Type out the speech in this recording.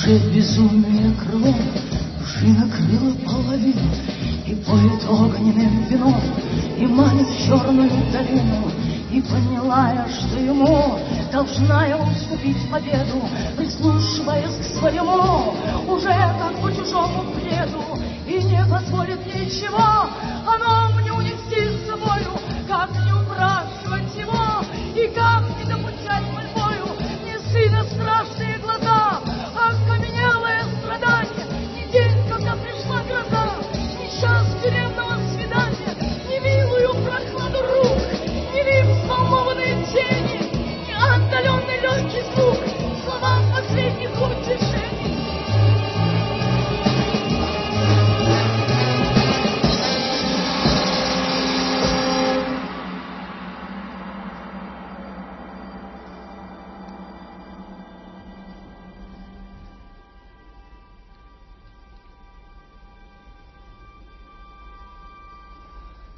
Души безумие крылом души накрыло половину, и поет огненным вином, и манит в черную долину. И поняла я, что ему должна я уступить победу, прислушиваясь к своему, уже как по чужому бреду, и не позволит ничего